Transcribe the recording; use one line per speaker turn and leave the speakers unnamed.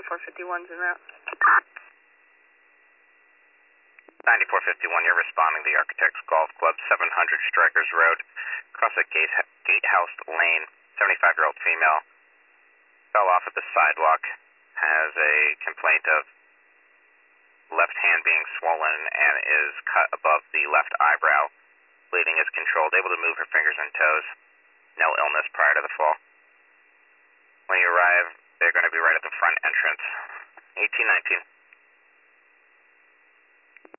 9451's en route.
9451, you're responding to the Architects Golf Club, 700 Strikers Road, across a gatehouse lane. 75-year-old female fell off at the sidewalk, has a complaint of left hand being swollen and is cut above the left eyebrow. Bleeding is controlled, able to move her fingers and toes. No illness prior to the fall. When you arrive, they're going to be right at the front entrance. 1819.